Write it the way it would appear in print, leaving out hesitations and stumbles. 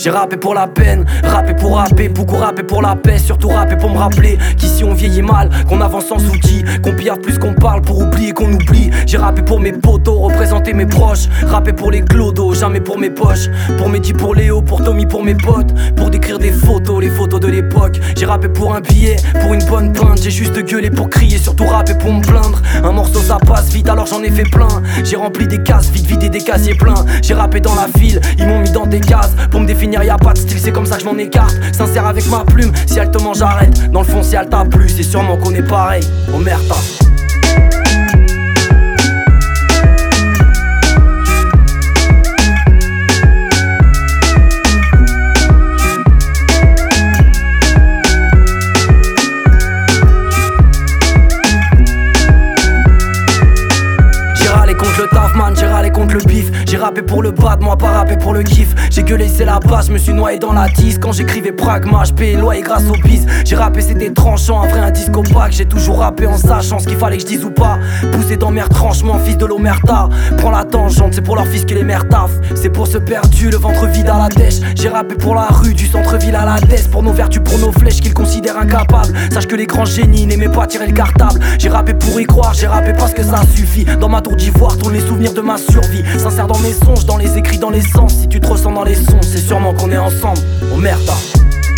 J'ai rappé pour la peine, rappé pour rapper, beaucoup rappé pour la paix, surtout rappé pour me rappeler qu'ici on vieillit mal, qu'on avance sans outils, qu'on piaffe plus qu'on parle pour oublier qu'on oublie. J'ai rappé pour mes potos, représenter mes proches, rappé pour les clodos, jamais pour mes poches. Pour Mehdi, pour Léo, pour Tommy, pour mes potes, pour décrire des photos, les photos de l'époque. J'ai rappé pour un billet, pour une bonne pinte, j'ai juste gueulé pour crier, surtout rappé pour me plaindre. Un morceau ça passe vite alors j'en ai fait plein. J'ai rempli des cases vides, vidé des casiers pleins. J'ai rappé dans la file, ils m'ont mis dans des cases. Pour me définir y'a pas de style, c'est comme ça que je m'en écarte. Sincère avec ma plume, si elle te mange j'arrête. Dans le fond si elle t'a plu, c'est sûrement qu'on est pareil. Oh merde. Le taf man, j'ai râlé contre le bif. J'ai rappé pour le bad, moi pas rappé pour le kiff. J'ai gueulé c'est la base, je me suis noyé dans la tisse. Quand j'écrivais pragma, j'payais loyer grâce au bis. J'ai rappé c'était tranchant, un vrai un disque opaque. J'ai toujours rappé en sachant ce qu'il fallait que je dise ou pas. Poussé dans mes retranchements, fils de l'omerta. Prends la tangente, c'est pour leur fils que les mères taffent. C'est pour ce perdu, le ventre vide à la dèche. J'ai rappé pour la rue, du centre-ville à la dèche. Pour nos vertus, pour nos flèches qu'ils considèrent incapables. Sache que les grands génies n'aimaient pas tirer le cartable. J'ai rappé pour y croire, j'ai rappé parce que ça suffit. Dans ma tour d'ivoire, tourne les souvenirs de ma survie. Sincère dans mes songes, dans les écrits, dans les sens. Si tu te ressens dans les sons, c'est sûrement qu'on est ensemble. Oh merde.